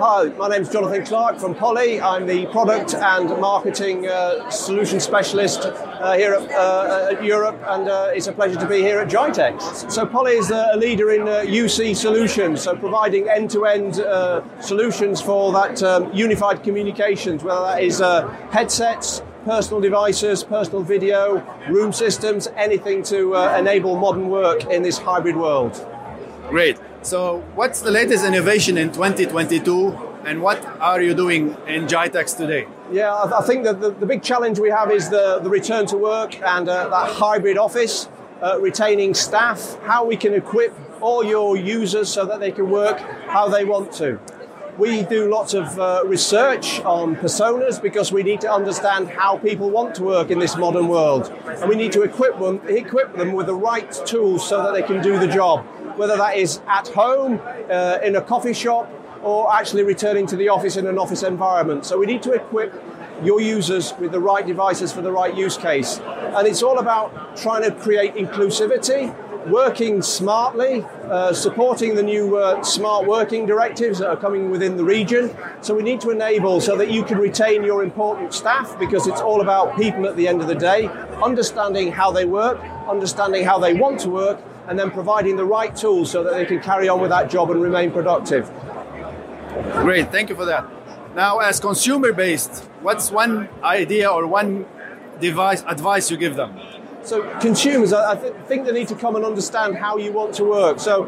Hi, my name's Jonathan Clark from Poly. I'm the product and marketing solution specialist here at Europe, and it's a pleasure to be here at GITEX. So Poly is a leader in UC solutions, so providing end-to-end solutions for that unified communications, whether that is headsets, personal devices, personal video, room systems, anything to enable modern work in this hybrid world. Great. So what's the latest innovation in 2022 and what are you doing in GITEX today? Yeah, I think that the big challenge we have is the return to work and that hybrid office, retaining staff, how we can equip all your users so that they can work how they want to. We do lots of research on personas because we need to understand how people want to work in this modern world. And we need to equip them with the right tools so that they can do the job, whether that is at home, in a coffee shop, or actually returning to the office in an office environment. So we need to equip your users with the right devices for the right use case. And it's all about trying to create inclusivity, working smartly, supporting the new smart working directives that are coming within the region. So we need to enable so that you can retain your important staff, because it's all about people at the end of the day, understanding how they work, understanding how they want to work, and then providing the right tools so that they can carry on with that job and remain productive. Great, thank you for that. Now, as consumer-based, what's one idea or one advice you give them? So consumers, I think they need to come and understand how you want to work. So,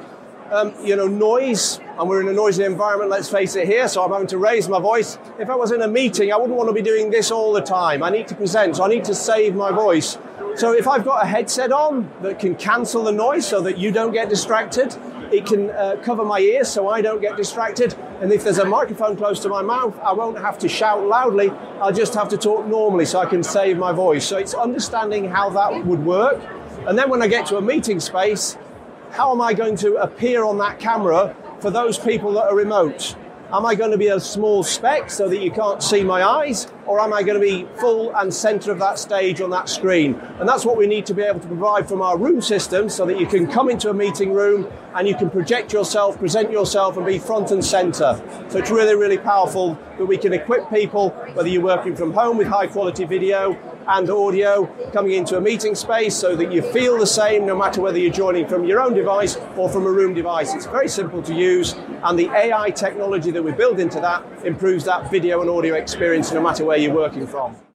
noise, and we're in a noisy environment, let's face it here, so I'm having to raise my voice. If I was in a meeting, I wouldn't want to be doing this all the time. I need to present, so I need to save my voice. So if I've got a headset on that can cancel the noise so that you don't get distracted, it can cover my ears so I don't get distracted. And if there's a microphone close to my mouth, I won't have to shout loudly. I'll just have to talk normally so I can save my voice. So it's understanding how that would work. And then when I get to a meeting space, how am I going to appear on that camera for those people that are remote? Am I going to be a small speck so that you can't see my eyes? Or am I going to be full and center of that stage on that screen? And that's what we need to be able to provide from our room system, so that you can come into a meeting room and you can project yourself, present yourself, and be front and center. So it's really, really powerful that we can equip people, whether you're working from home with high quality video and audio, coming into a meeting space so that you feel the same no matter whether you're joining from your own device or from a room device. It's very simple to use, and the AI technology that we build into that improves that video and audio experience no matter where you're working from.